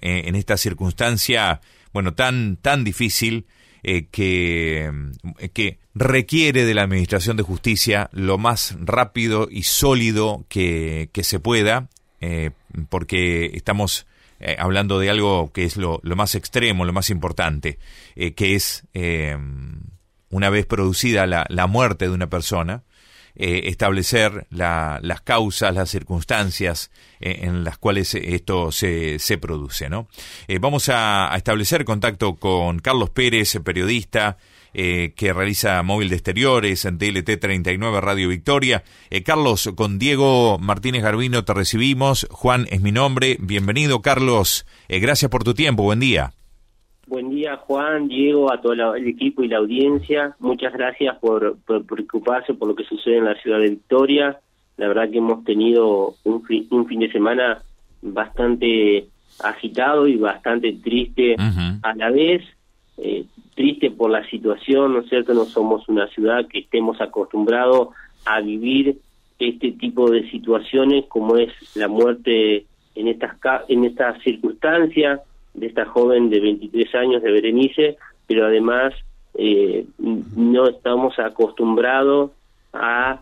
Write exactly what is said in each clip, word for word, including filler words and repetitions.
eh, en esta circunstancia, bueno, tan, tan difícil, eh, que, que requiere de la Administración de Justicia lo más rápido y sólido que, que se pueda, eh, porque estamos eh, hablando de algo que es lo, lo más extremo, lo más importante, eh, que es, eh, una vez producida la, la muerte de una persona, Eh, establecer la, las causas, las circunstancias eh, en las cuales esto se, se produce, ¿no? Eh, vamos a, a establecer contacto con Carlos Pérez, periodista eh, que realiza Móvil de Exteriores en T L T treinta y nueve Radio Victoria. Eh, Carlos, con Diego Martínez Garbino te recibimos. Juan es mi nombre. Bienvenido, Carlos. Eh, gracias por tu tiempo. Buen día. Buen día, Juan, Diego, a todo la, el equipo y la audiencia. Muchas gracias por, por preocuparse por lo que sucede en la ciudad de Victoria. La verdad que hemos tenido un fin, un fin de semana bastante agitado y bastante triste uh-huh. a la vez. Eh, triste por la situación, ¿no es cierto? No somos una ciudad que estemos acostumbrados a vivir este tipo de situaciones como es la muerte en estas, en estas circunstancias de esta joven de veintitrés años de Berenice, pero además eh, no estamos acostumbrados a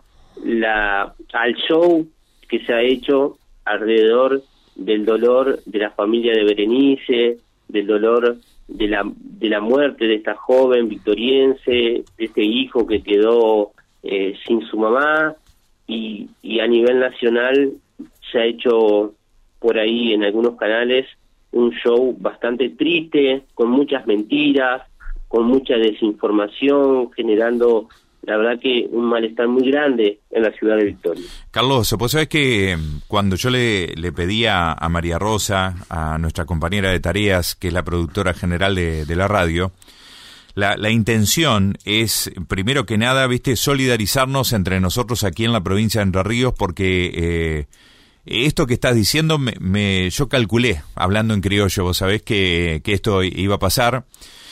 la al show que se ha hecho alrededor del dolor de la familia de Berenice, del dolor de la de la muerte de esta joven victoriense, de este hijo que quedó eh, sin su mamá, y, y a nivel nacional se ha hecho por ahí en algunos canales un show bastante triste, con muchas mentiras, con mucha desinformación, generando, la verdad que un malestar muy grande en la ciudad de Victoria. Carlos, vos sabés que cuando yo le, le pedí a, a María Rosa, a nuestra compañera de tareas, que es la productora general de, de la radio, la, la intención es, primero que nada, viste, solidarizarnos entre nosotros aquí en la provincia de Entre Ríos, porque eh, esto que estás diciendo, me, me yo calculé, hablando en criollo, vos sabés que, que esto iba a pasar,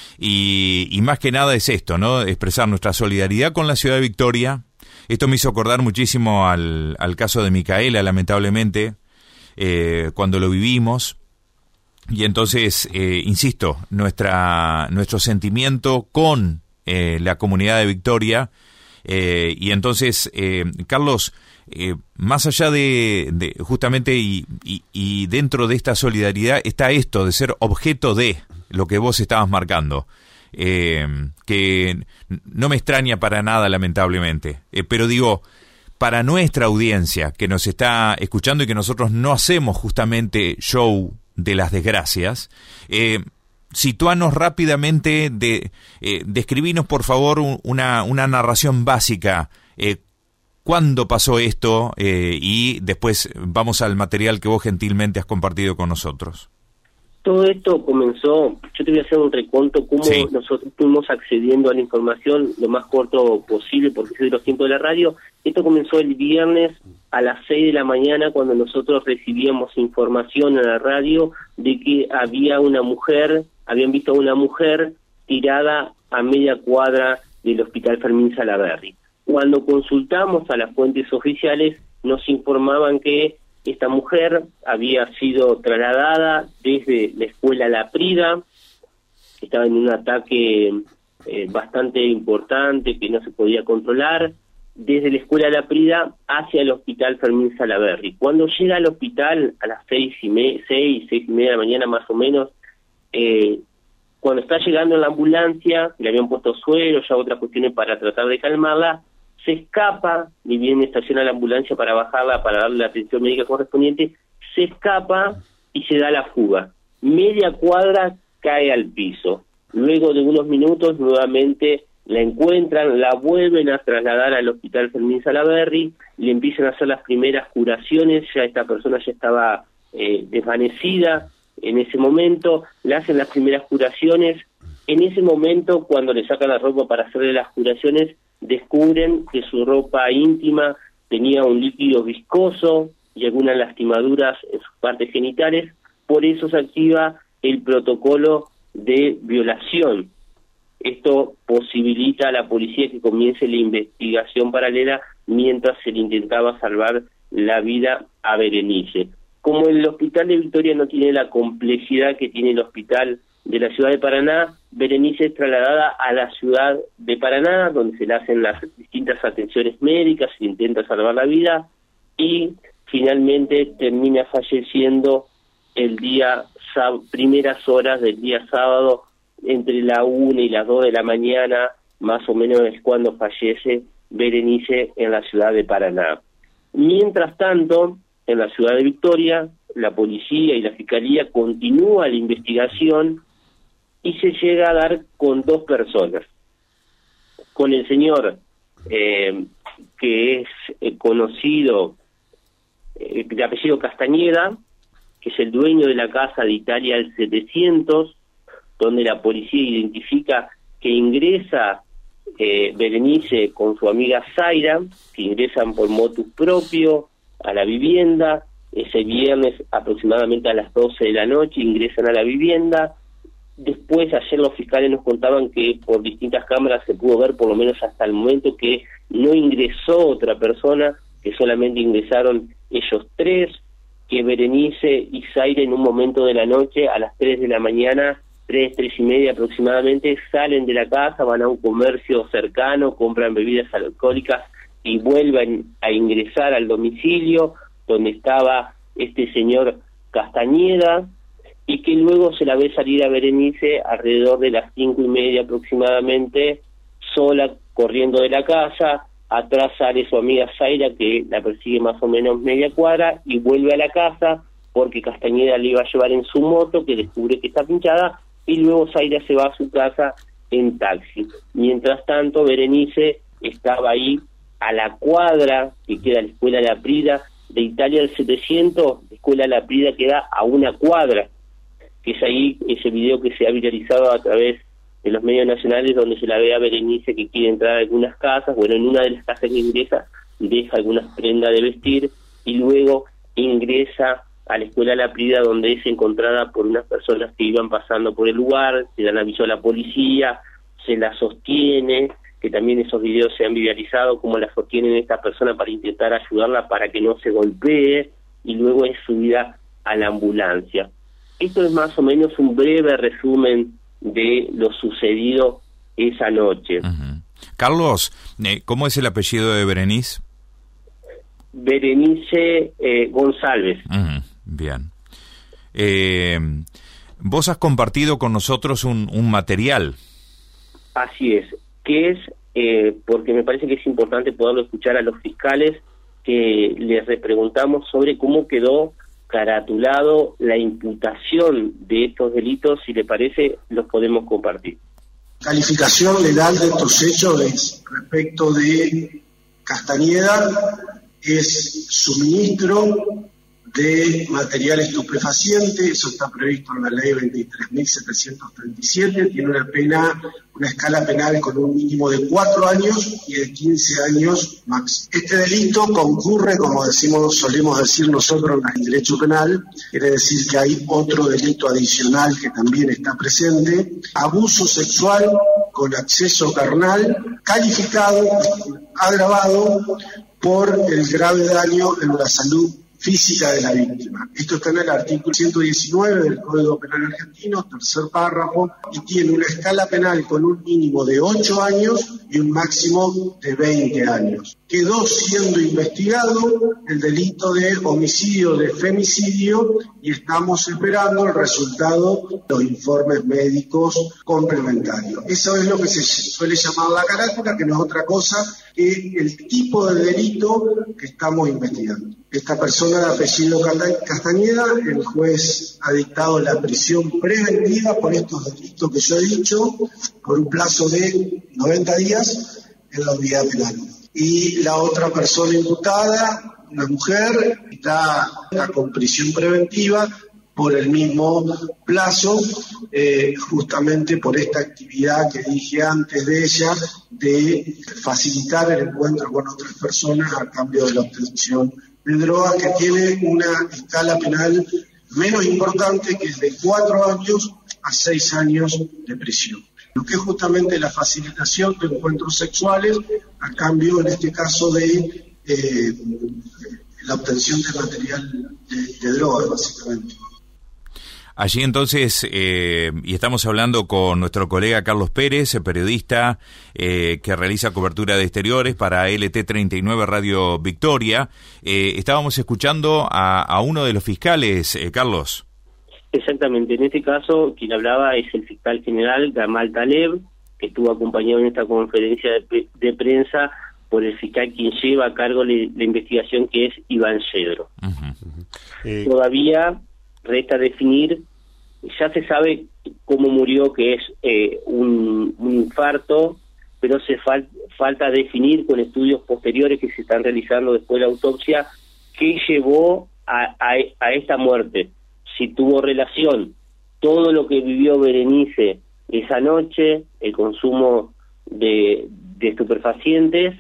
y, y más que nada es esto, ¿no? Expresar nuestra solidaridad con la ciudad de Victoria. Esto me hizo acordar muchísimo al, al caso de Micaela, lamentablemente, eh, cuando lo vivimos, y entonces, eh, insisto, nuestra nuestro sentimiento con eh, la comunidad de Victoria, eh, y entonces, eh, Carlos, Eh, más allá de, de justamente y, y, y dentro de esta solidaridad está esto de ser objeto de lo que vos estabas marcando, eh, que no me extraña para nada, lamentablemente, eh, pero digo, para nuestra audiencia que nos está escuchando y que nosotros no hacemos justamente show de las desgracias, eh, situanos rápidamente, de eh, describinos por favor un, una, una narración básica, eh, ¿cuándo pasó esto? Eh, y después vamos al material que vos gentilmente has compartido con nosotros. Todo esto comenzó, yo te voy a hacer un recuento cómo sí. nosotros fuimos accediendo a la información lo más corto posible, porque soy de los tiempos de la radio. Esto comenzó el viernes a las seis de la mañana, cuando nosotros recibíamos información en la radio de que había una mujer, habían visto a una mujer tirada a media cuadra del Hospital Fermín Salaberry. Cuando consultamos a las fuentes oficiales, nos informaban que esta mujer había sido trasladada desde la escuela La Prida, estaba en un ataque eh, bastante importante que no se podía controlar, desde la escuela La Prida hacia el Hospital Fermín Salaberry. Cuando llega al hospital a las seis y, me, seis, seis y media de la mañana más o menos, eh, cuando está llegando en la ambulancia, le habían puesto suero, ya otras cuestiones para tratar de calmarla, se escapa, ni bien estaciona la ambulancia para bajarla, para darle la atención médica correspondiente, se escapa y se da la fuga. Media cuadra cae al piso. Luego de unos minutos nuevamente la encuentran, la vuelven a trasladar al Hospital Fermín Salaberry, le empiezan a hacer las primeras curaciones, ya esta persona ya estaba eh, desvanecida en ese momento, le hacen las primeras curaciones. En ese momento, cuando le sacan la ropa para hacerle las curaciones, descubren que su ropa íntima tenía un líquido viscoso y algunas lastimaduras en sus partes genitales. Por eso se activa el protocolo de violación. Esto posibilita a la policía que comience la investigación paralela mientras se le intentaba salvar la vida a Berenice. como el hospital de Victoria no tiene la complejidad que tiene el hospital de la ciudad de Paraná, Berenice es trasladada a la ciudad de Paraná, donde se le hacen las distintas atenciones médicas, se intenta salvar la vida, y finalmente termina falleciendo el día, primeras horas del día sábado, entre la una y las dos de la mañana, más o menos es cuando fallece Berenice en la ciudad de Paraná. Mientras tanto, en la ciudad de Victoria, la policía y la fiscalía continúa la investigación y se llega a dar con dos personas. Con el señor eh, que es eh, conocido eh, de apellido Castañeda, que es el dueño de la casa de Italia al setecientos, donde la policía identifica que ingresa eh, Berenice con su amiga Zaira, que ingresan por motus propio a la vivienda. Ese viernes aproximadamente a las doce de la noche ingresan a la vivienda. Después, ayer los fiscales nos contaban que por distintas cámaras se pudo ver, por lo menos hasta el momento, que no ingresó otra persona, que solamente ingresaron ellos tres, que Berenice y Zaira en un momento de la noche, a las tres de la mañana, tres, tres y media aproximadamente, salen de la casa, van a un comercio cercano, compran bebidas alcohólicas y vuelven a ingresar al domicilio donde estaba este señor Castañeda, y que luego se la ve salir a Berenice alrededor de las cinco y media aproximadamente, sola, corriendo de la casa. Atrás sale su amiga Zaira, que la persigue más o menos media cuadra, y vuelve a la casa porque Castañeda le iba a llevar en su moto, que descubre que está pinchada, y luego Zaira se va a su casa en taxi. Mientras tanto, Berenice estaba ahí a la cuadra que queda la Escuela La Prida de Italia del setecientos, la Escuela La Prida queda a una cuadra, que es ahí ese video que se ha viralizado a través de los medios nacionales, donde se la ve a Berenice que quiere entrar a algunas casas. Bueno, en una de las casas que ingresa, deja algunas prendas de vestir, y luego ingresa a la Escuela La Prida, donde es encontrada por unas personas que iban pasando por el lugar, se dan aviso a la policía, se la sostiene, que también esos videos se han viralizado, como la sostienen esta persona para intentar ayudarla para que no se golpee, y luego es subida a la ambulancia. Esto es más o menos un breve resumen de lo sucedido esa noche. Uh-huh. Carlos, eh, ¿cómo es el apellido de Berenice? Berenice eh, González. Uh-huh. Bien. Eh, vos has compartido con nosotros un, un material. Así es, que es, eh, porque me parece que es importante poderlo escuchar a los fiscales, que les repreguntamos sobre cómo quedó caratulado la imputación de estos delitos. Si le parece, los podemos compartir. Calificación legal de estos hechos es, respecto de Castañeda, es suministro de material estupefaciente. Eso está previsto en la ley veintitrés mil setecientos treinta y siete, tiene una pena, una escala penal con un mínimo de cuatro años y de quince años máximo. Este delito concurre, como decimos, solemos decir nosotros en el derecho penal, quiere decir que hay otro delito adicional que también está presente: abuso sexual con acceso carnal, calificado, agravado por el grave daño en la salud física de la víctima. Esto está en el artículo ciento diecinueve del Código Penal Argentino, tercer párrafo, y tiene una escala penal con un mínimo de ocho años y un máximo de veinte años. Quedó siendo investigado el delito de homicidio, de femicidio, y estamos esperando el resultado de los informes médicos complementarios. Eso es lo que se suele llamar la carátula, que no es otra cosa que el tipo de delito que estamos investigando. Esta persona de apellido Castañeda, el juez ha dictado la prisión preventiva por estos delitos que yo he dicho, por un plazo de noventa días en la unidad penal. Y la otra persona imputada, una mujer, está, está con prisión preventiva por el mismo plazo, eh, justamente por esta actividad que dije antes de ella, de facilitar el encuentro con otras personas a cambio de la obtención de drogas, que tiene una escala penal menos importante, que es de cuatro años a seis años de prisión. Lo que es justamente la facilitación de encuentros sexuales a cambio, en este caso, de eh, la obtención de material de, de droga, básicamente. Allí entonces, eh, y estamos hablando con nuestro colega Carlos Pérez, periodista eh, que realiza cobertura de exteriores para L T treinta y nueve Radio Victoria. Eh, estábamos escuchando a, a uno de los fiscales, eh, Carlos. Exactamente, en este caso quien hablaba es el fiscal general Gamal Taleb, que estuvo acompañado en esta conferencia de, de prensa por el fiscal quien lleva a cargo la, la investigación, que es Iván Yedro. Uh-huh. Eh... Todavía resta definir, ya se sabe cómo murió, que es eh, un, un infarto, pero se fal, falta definir con estudios posteriores que se están realizando después de la autopsia qué llevó a, a, a esta muerte. Si tuvo relación todo lo que vivió Berenice esa noche, el consumo de, de estupefacientes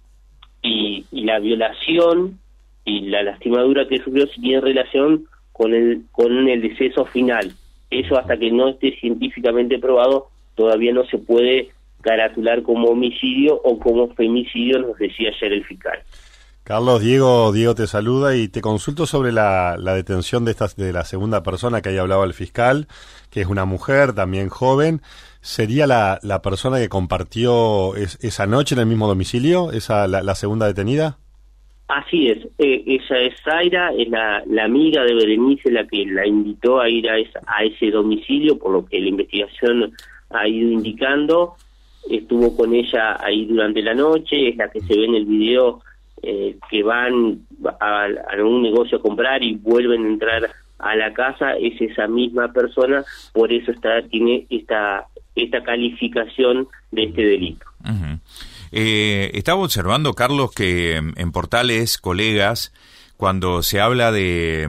y, y la violación y la lastimadura que sufrió, si tiene relación con el con el deceso final. Eso, hasta que no esté científicamente probado, todavía no se puede caratular como homicidio o como femicidio, nos decía ayer el fiscal. Carlos, Diego, Diego te saluda y te consulto sobre la, la detención de esta, de la segunda persona que ahí hablaba el fiscal, que es una mujer también joven. ¿Sería la, la persona que compartió es, esa noche en el mismo domicilio, esa la, la segunda detenida? Así es, eh, ella es Zaira, es la, la amiga de Berenice la que la invitó a ir a, esa, a ese domicilio, por lo que la investigación ha ido indicando. Estuvo con ella ahí durante la noche, es la que se ve en el video, eh, que van a, a un negocio a comprar y vuelven a entrar a la casa. Es esa misma persona, por eso está tiene esta, esta calificación de este delito. Uh-huh. Eh, estaba observando, Carlos, que en portales, colegas, cuando se habla de,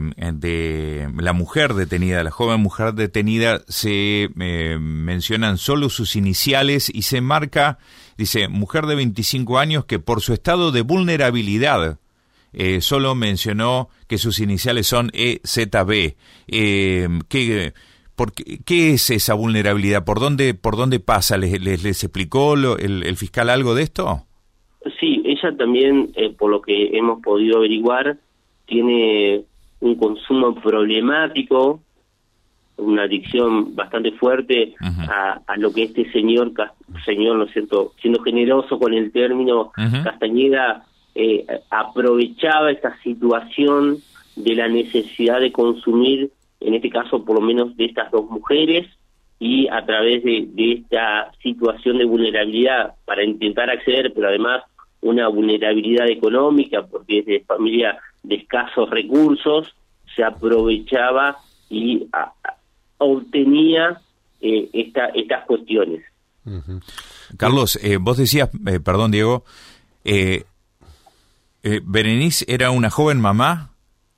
de la mujer detenida, la joven mujer detenida, se eh, mencionan solo sus iniciales y se marca, dice, mujer de veinticinco años que por su estado de vulnerabilidad eh, solo mencionó que sus iniciales son E Z B. Eh, ¿qué, por qué, ¿Qué es esa vulnerabilidad? ¿Por dónde por dónde pasa? ¿Les, les, les explicó lo, el, el fiscal algo de esto? Sí, ella también, eh, por lo que hemos podido averiguar, tiene un consumo problemático, una adicción bastante fuerte uh-huh. a, a lo que este señor, señor, ¿no es cierto?, siendo generoso con el término, uh-huh. Castañeda, eh, aprovechaba esta situación de la necesidad de consumir, en este caso por lo menos de estas dos mujeres, y a través de, de esta situación de vulnerabilidad para intentar acceder, pero además una vulnerabilidad económica, porque es de familia de escasos recursos, se aprovechaba y a, a, obtenía eh, esta, estas cuestiones. Uh-huh. Carlos, eh, vos decías, eh, perdón Diego, eh, eh, Berenice era una joven mamá.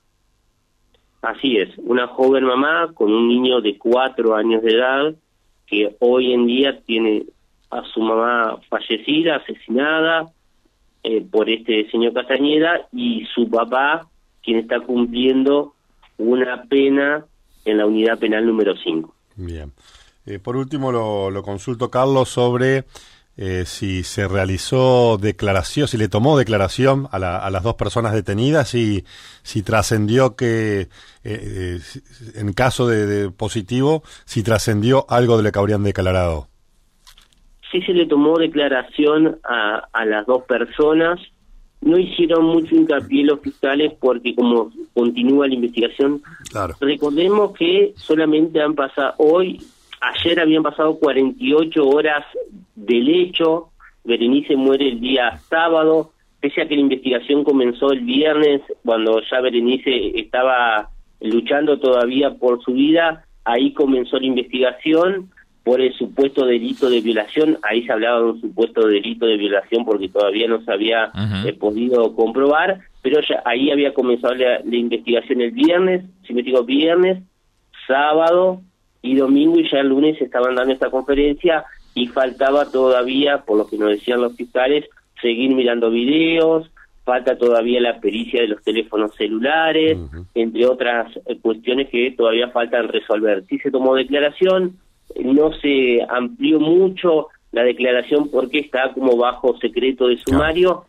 Así es, una joven mamá con un niño de cuatro años de edad que hoy en día tiene a su mamá fallecida, asesinada eh, por este señor Castañeda, y su papá, quien está cumpliendo una pena en la unidad penal número cinco. Bien. Eh, por último, lo, lo consulto, Carlos, sobre eh, si se realizó declaración, si le tomó declaración a, la, a las dos personas detenidas y si trascendió que, eh, eh, en caso de, de positivo, si trascendió algo de lo que habrían declarado. Sí se le tomó declaración a, a las dos personas. No hicieron mucho hincapié los fiscales porque como continúa la investigación, claro. Recordemos que solamente han pasado hoy, ayer habían pasado cuarenta y ocho horas del hecho. Berenice muere el día sábado, pese a que la investigación comenzó el viernes, cuando ya Berenice estaba luchando todavía por su vida. Ahí comenzó la investigación por el supuesto delito de violación. Ahí se hablaba de un supuesto delito de violación porque todavía no se había uh-huh. eh, podido comprobar, pero ya ahí había comenzado la, la investigación el viernes, si me digo viernes, sábado y domingo, y ya el lunes estaban dando esta conferencia y faltaba todavía, por lo que nos decían los fiscales, seguir mirando videos, falta todavía la pericia de los teléfonos celulares, uh-huh. entre otras eh, cuestiones que todavía faltan resolver. Sí se tomó declaración, no se amplió mucho la declaración porque está como bajo secreto de sumario.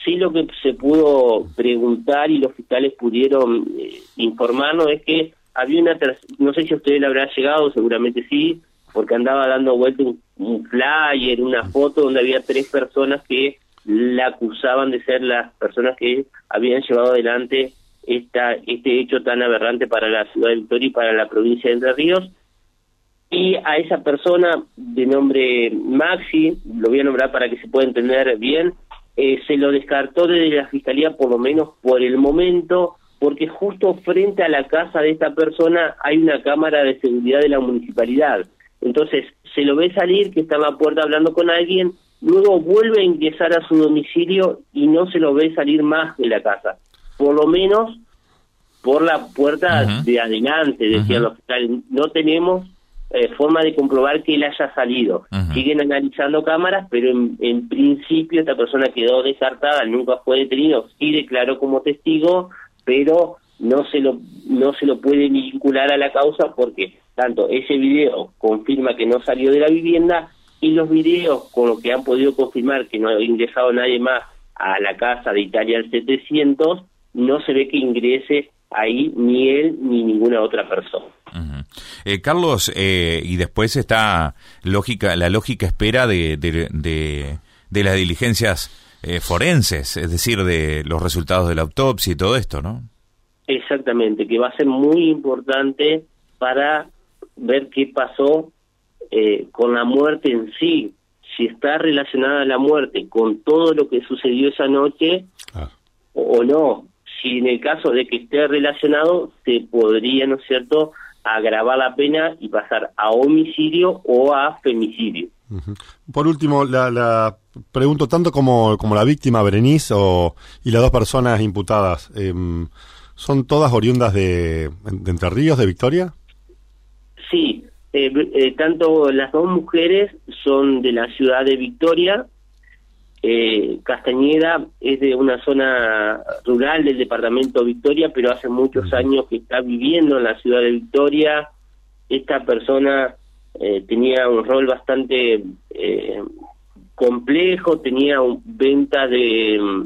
sí lo que se pudo preguntar y los fiscales pudieron eh, informarnos es que había una, no sé si a ustedes le habrá llegado, seguramente sí, porque andaba dando vuelta un, un flyer, una foto donde había tres personas que la acusaban de ser las personas que habían llevado adelante esta, este hecho tan aberrante para la ciudad de Victoria y para la provincia de Entre Ríos. Y a esa persona de nombre Maxi, lo voy a nombrar para que se pueda entender bien, eh, se lo descartó desde la Fiscalía, por lo menos por el momento, porque justo frente a la casa de esta persona hay una cámara de seguridad de la municipalidad. Entonces, se lo ve salir, que está en la puerta hablando con alguien, luego vuelve a ingresar a su domicilio y no se lo ve salir más de la casa. Por lo menos por la puerta uh-huh. de adelante, decían uh-huh. los fiscales. No tenemos eh, forma de comprobar que él haya salido. Uh-huh. Siguen analizando cámaras, pero en, en principio esta persona quedó descartada, nunca fue detenido, sí declaró como testigo, pero no se lo no se lo puede vincular a la causa porque tanto ese video confirma que no salió de la vivienda y los videos con los que han podido confirmar que no ha ingresado nadie más a la casa de Italia al setecientos, no se ve que ingrese ahí ni él ni ninguna otra persona. Uh-huh. eh, Carlos, eh, y después está lógica la lógica espera de, de, de, de las diligencias eh, forenses, es decir, de los resultados de la autopsia y todo esto, ¿no? Exactamente, que va a ser muy importante para ver qué pasó eh, con la muerte en sí, si está relacionada la muerte con todo lo que sucedió esa noche ah. o, o no. Si en el caso de que esté relacionado, se podría, ¿no es cierto?, agravar la pena y pasar a homicidio o a femicidio. Uh-huh. Por último, la, la pregunto tanto como, como la víctima, Berenice, o, y las dos personas imputadas, eh, ¿son todas oriundas de, de Entre Ríos, de Victoria? Sí, eh, eh, tanto las dos mujeres son de la ciudad de Victoria. Eh, Castañeda es de una zona rural del departamento Victoria, pero hace muchos uh-huh. años que está viviendo en la ciudad de Victoria. Esta persona eh, tenía un rol bastante eh, complejo, tenía un, venta de,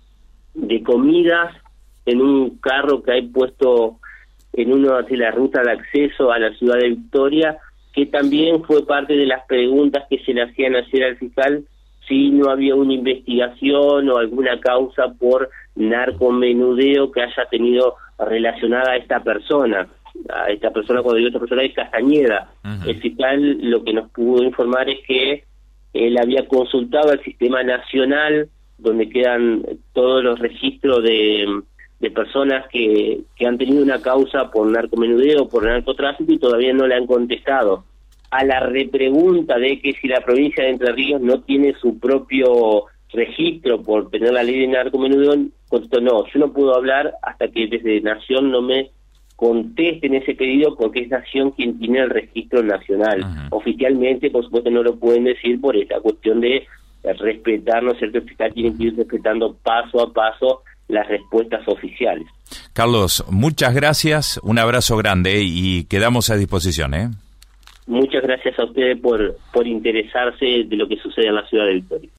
de comidas en un carro que hay puesto en una de las rutas de acceso a la ciudad de Victoria, que también fue parte de las preguntas que se le hacían ayer al fiscal, si no había una investigación o alguna causa por narcomenudeo que haya tenido relacionada a esta persona. A esta persona, cuando digo esta persona, es Castañeda. Uh-huh. El fiscal lo que nos pudo informar es que él había consultado el sistema nacional, donde quedan todos los registros de, de personas que, que han tenido una causa por narcomenudeo, por narcotráfico, y todavía no le han contestado. A la repregunta de que si la provincia de Entre Ríos no tiene su propio registro por tener la ley de narcomenudeo, contestó: no, yo no puedo hablar hasta que desde Nación no me contesten ese pedido, porque es Nación quien tiene el registro nacional. Uh-huh. Oficialmente, por supuesto, no lo pueden decir por esta cuestión de respetar, ¿no es cierto? El fiscal tiene que ir respetando paso a paso las respuestas oficiales. Carlos, muchas gracias, un abrazo grande y quedamos a disposición, ¿eh? Muchas gracias a ustedes por, por interesarse de lo que sucede en la ciudad de Victoria.